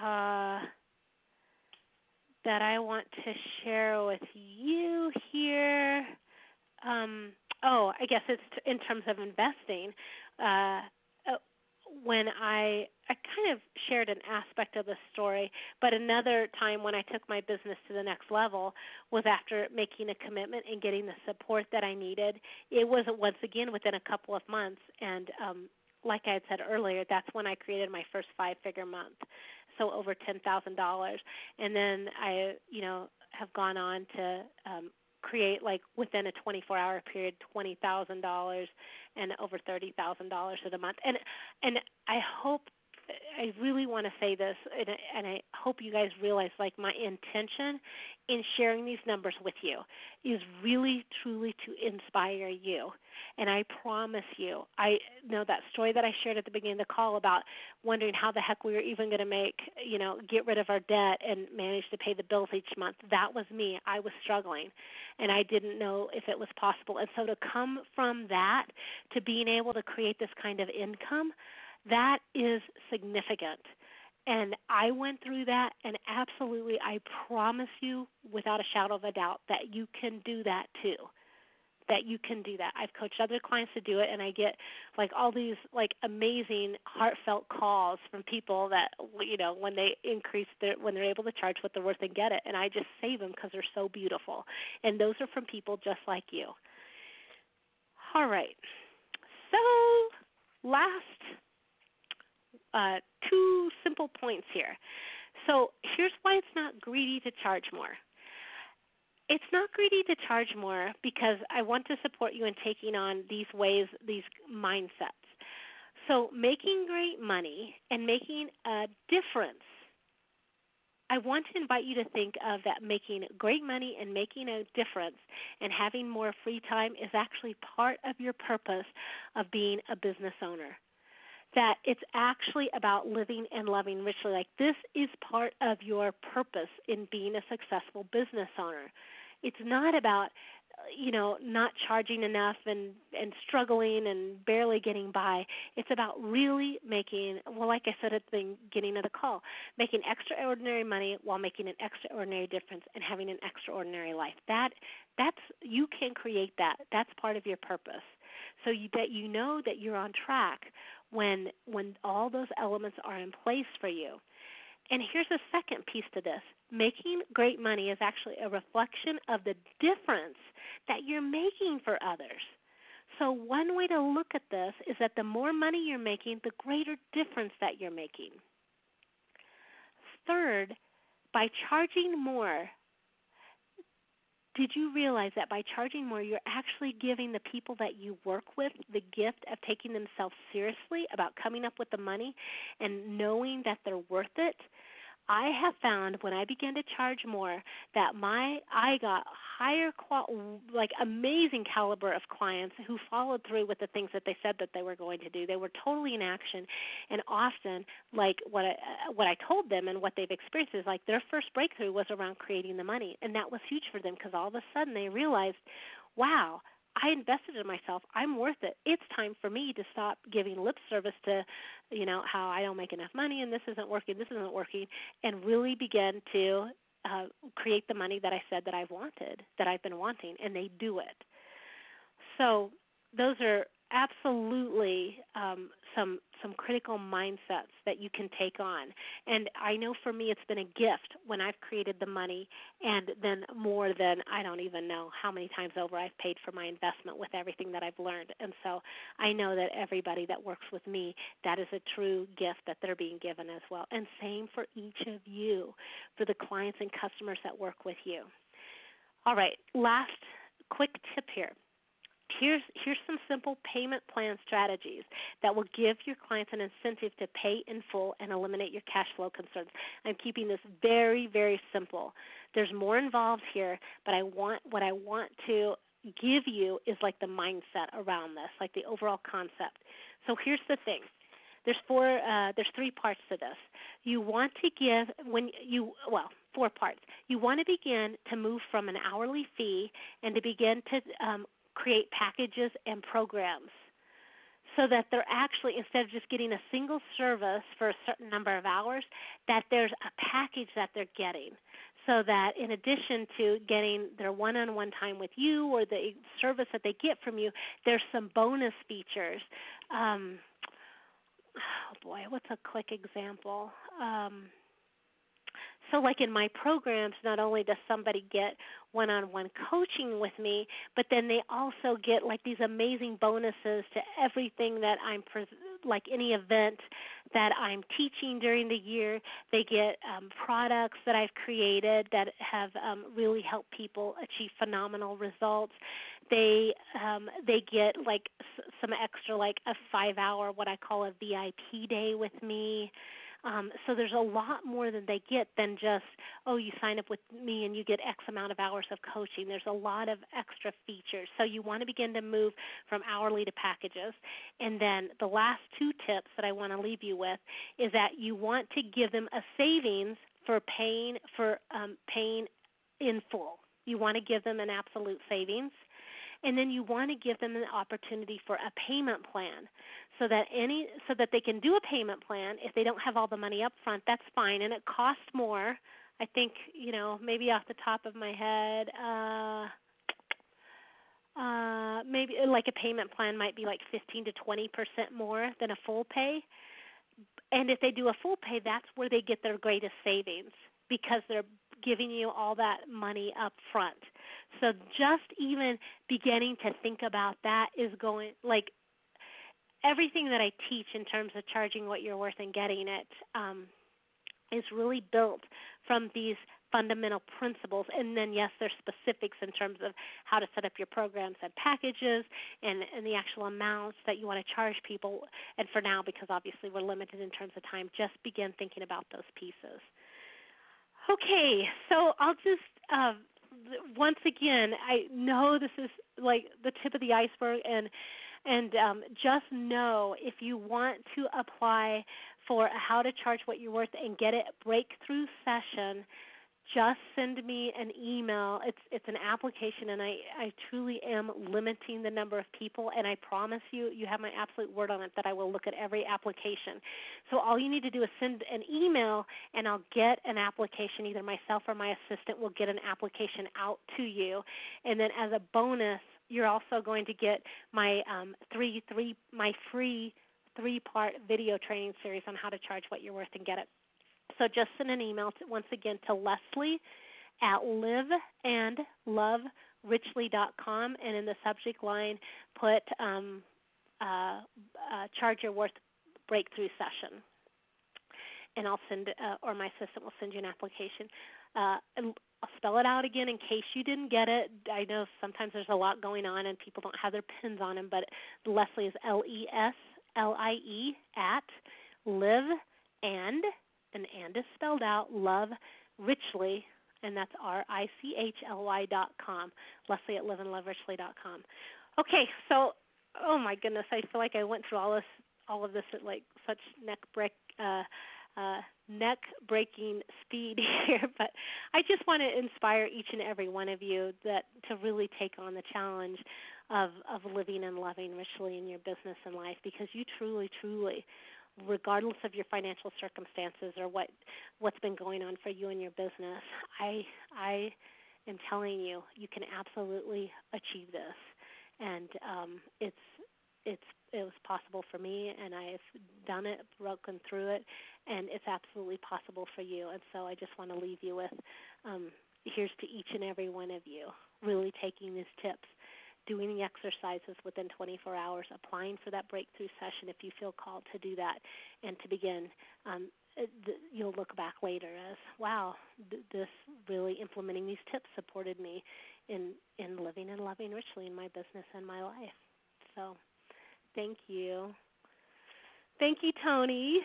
S2: that I want to share with you here. I guess it's in terms of investing. When I kind of shared an aspect of the story, but another time when I took my business to the next level was after making a commitment and getting the support that I needed. It was once again within a couple of months, and like I had said earlier, that's when I created my first 5-figure month, so over $10,000. And then I, have gone on to create, like within a 24-hour period, $20,000 and over $30,000 in a month. And I really want to say this, and I hope you guys realize, like, my intention in sharing these numbers with you is really, truly to inspire you. And I promise you, I know that story that I shared at the beginning of the call about wondering how the heck we were even going to get rid of our debt and manage to pay the bills each month. That was me. I was struggling, and I didn't know if it was possible. And so to come from that to being able to create this kind of income, that is significant. And I went through that, and absolutely, I promise you without a shadow of a doubt that you can do that too. That you can do that. I've coached other clients to do it, and I get like all these like amazing heartfelt calls from people that when they when they're able to charge what they're worth and get it, and I just save them because they're so beautiful. And those are from people just like you. All right. So last 2 simple points here. So here's why it's not greedy to charge more. It's not greedy to charge more because I want to support you in taking on these ways, these mindsets. So making great money and making a difference, I want to invite you to think of that making great money and making a difference and having more free time is actually part of your purpose of being a business owner. That it's actually about living and loving richly. Like, this is part of your purpose in being a successful business owner. It's not about, not charging enough and struggling and barely getting by. It's about really making, well, like I said at the beginning of the call, making extraordinary money while making an extraordinary difference and having an extraordinary life. That's you can create that. That's part of your purpose. So that you know that you're on track when all those elements are in place for you. And here's a second piece to this. Making great money is actually a reflection of the difference that you're making for others. So one way to look at this is that the more money you're making, the greater difference that you're making. Third, by charging more, did you realize that by charging more, you're actually giving the people that you work with the gift of taking themselves seriously about coming up with the money and knowing that they're worth it? I have found when I began to charge more that I got higher amazing caliber of clients who followed through with the things that they said that they were going to do. They were totally in action, and often like what I told them and what they've experienced is like their first breakthrough was around creating the money, and that was huge for them because all of a sudden they realized, wow, I invested in myself. I'm worth it. It's time for me to stop giving lip service to, how I don't make enough money and this isn't working, and really begin to create the money that I said that I've been wanting, and they do it. So those are absolutely some critical mindsets that you can take on. And I know for me it's been a gift when I've created the money, and then more than I don't even know how many times over I've paid for my investment with everything that I've learned. And so I know that everybody that works with me, that is a true gift that they're being given as well. And same for each of you, for the clients and customers that work with you. All right, last quick tip here. Here's some simple payment plan strategies that will give your clients an incentive to pay in full and eliminate your cash flow concerns. I'm keeping this very, very simple. There's more involved here, but what I want to give you is like the mindset around this, like the overall concept. So here's the thing. There's 3 parts to this. You want to give four parts. You want to begin to move from an hourly fee and to begin to create packages and programs so that they're actually, instead of just getting a single service for a certain number of hours, that there's a package that they're getting, so that in addition to getting their one-on-one time with you or the service that they get from you, there's some bonus features. What's a quick example? So like in my programs, not only does somebody get one-on-one coaching with me, but then they also get like these amazing bonuses to everything that I'm like any event that I'm teaching during the year. They get products that I've created that have really helped people achieve phenomenal results. They get like some extra, like a 5-hour, what I call a VIP day with me. So there's a lot more than they get than just, you sign up with me and you get X amount of hours of coaching. There's a lot of extra features. So you want to begin to move from hourly to packages. And then the last 2 tips that I want to leave you with is that you want to give them a savings for paying in full. You want to give them an absolute savings. And then you want to give them an opportunity for a payment plan so that they can do a payment plan. If they don't have all the money up front, that's fine, and it costs more. I think, maybe off the top of my head, maybe like a payment plan might be like 15 to 20% more than a full pay. And if they do a full pay, that's where they get their greatest savings because they're giving you all that money up front. So just even beginning to think about that is going, like everything that I teach in terms of charging what you're worth and getting it is really built from these fundamental principles. And then, yes, there's specifics in terms of how to set up your programs and packages and the actual amounts that you want to charge people. And for now, because obviously we're limited in terms of time, just begin thinking about those pieces. Okay, so I'll just, once again, I know this is like the tip of the iceberg, and just know if you want to apply for a How to Charge What You're Worth and get it breakthrough session, just send me an email. It's an application, and I truly am limiting the number of people, and I promise you have my absolute word on it that I will look at every application. So all you need to do is send an email, and I'll get an application. Either myself or my assistant will get an application out to you, and then as a bonus, you're also going to get my free 3-part video training series on how to charge what you're worth and get it. So just send an email, once again, to Leslie at liveandloverichly.com, and in the subject line put Charge Your Worth Breakthrough Session. And I'll send, or my assistant will send you an application. I'll spell it out again in case you didn't get it. I know sometimes there's a lot going on and people don't have their pins on them, but Leslie is Leslie at live and is spelled out, love richly, and that's RICHLY.com. Leslie at liveandloverichly.com. Okay, so oh my goodness, I feel like I went through all of this at like such neck-breaking speed here, but I just want to inspire each and every one of you that to really take on the challenge of living and loving richly in your business and life, because you truly, regardless of your financial circumstances or what's been going on for you and your business, I am telling you, you can absolutely achieve this, and it was possible for me, and I've done it, broken through it, and it's absolutely possible for you. And so I just want to leave you with, here's to each and every one of you, really taking these tips, doing the exercises within 24 hours, applying for that breakthrough session if you feel called to do that, and to begin. You'll look back later as, wow, this really implementing these tips supported me in living and loving richly in my business and my life. So thank you. Thank you, Toni.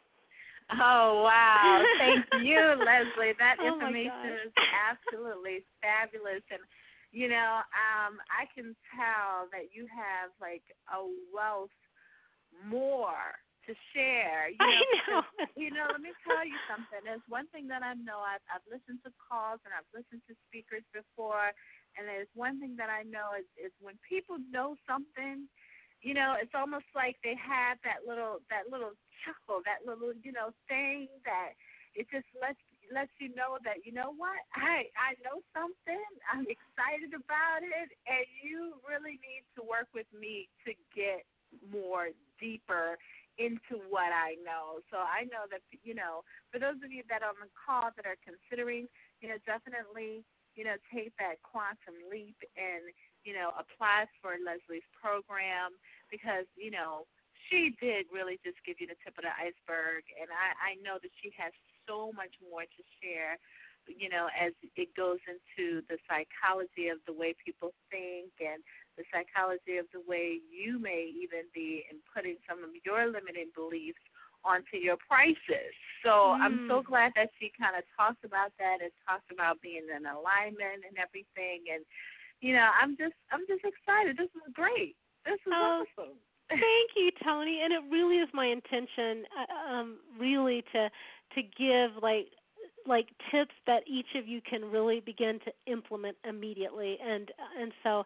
S1: Oh, wow. Thank you, Leslie. That information is absolutely fabulous. And, you know, I can tell that you have, like, a wealth more to share.
S2: I know.
S1: Let me tell you something. There's one thing that I know. I've listened to calls and I've listened to speakers before, and there's one thing that I know is when people know something, it's almost like they have that little chuckle, that little, thing that it just lets you know that, you know what, I know something, I'm excited about it, and you really need to work with me to get more deeper into what I know. So I know that, for those of you that are on the call that are considering, definitely, take that quantum leap and, apply for Leslie's program, because, she did really just give you the tip of the iceberg, and I know that she has so much more to share, as it goes into the psychology of the way people think and the psychology of the way you may even be in putting some of your limiting beliefs onto your prices. So I'm so glad that she kind of talks about that and talks about being in alignment and everything. And, I'm just excited. This is great. This is awesome.
S2: Thank you, Toni. And it really is my intention, really to give like tips that each of you can really begin to implement immediately. And so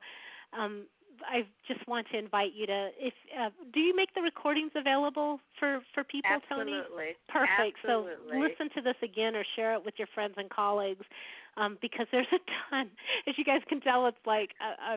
S2: I just want to invite you to, do you make the recordings available for people, Toni?
S1: Absolutely.
S2: Perfect.
S1: Absolutely.
S2: So listen to this again or share it with your friends and colleagues, because there's a ton. As you guys can tell, it's like,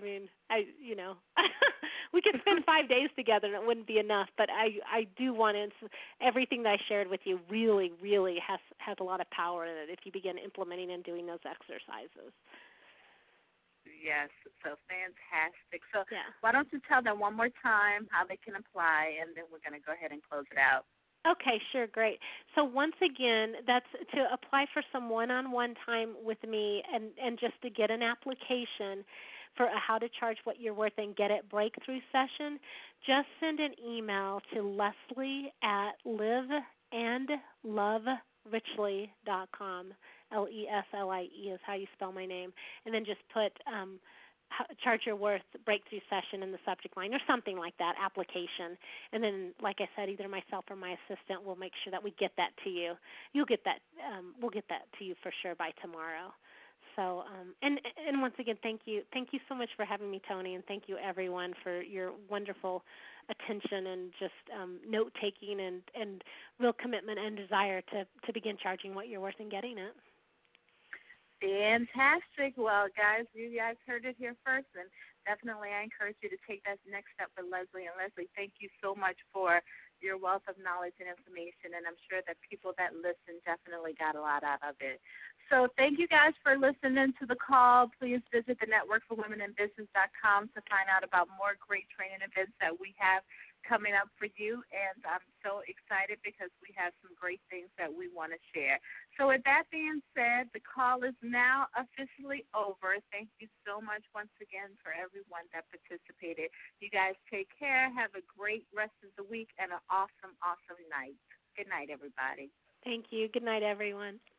S2: we could spend 5 days together and it wouldn't be enough, but I do want to, everything that I shared with you really, really has a lot of power in it if you begin implementing and doing those exercises.
S1: Yes, so fantastic. So Why don't you tell them one more time how they can apply, and then we're going to go ahead and close it out.
S2: Okay, sure, great. So once again, that's to apply for some one-on-one time with me and just to get an application for a how to charge what you're worth and get it breakthrough session. Just send an email to Leslie at liveandloverichly.com. Leslie is how you spell my name. And then just put charge your worth breakthrough session in the subject line or something like that, application. And then, like I said, either myself or my assistant will make sure that we get that to you. You'll get that. We'll get that to you for sure by tomorrow. So, and once again, thank you so much for having me, Toni, and thank you everyone for your wonderful attention and just note taking and real commitment and desire to begin charging what you're worth and getting it.
S1: Fantastic. Well, guys, you guys heard it here first, and definitely I encourage you to take that next step with Leslie. And Leslie, thank you so much for your wealth of knowledge and information, and I'm sure that people that listen definitely got a lot out of it. So thank you guys for listening to the call. Please visit the networkforwomeninbusiness.com to find out about more great training events that we have coming up for you. And I'm so excited because we have some great things that we want to share. So with that being said, the call is now officially over. Thank you so much once again for everyone that participated. You guys take care. Have a great rest of the week and an awesome, awesome night. Good night, everybody.
S2: Thank you. Good night, everyone.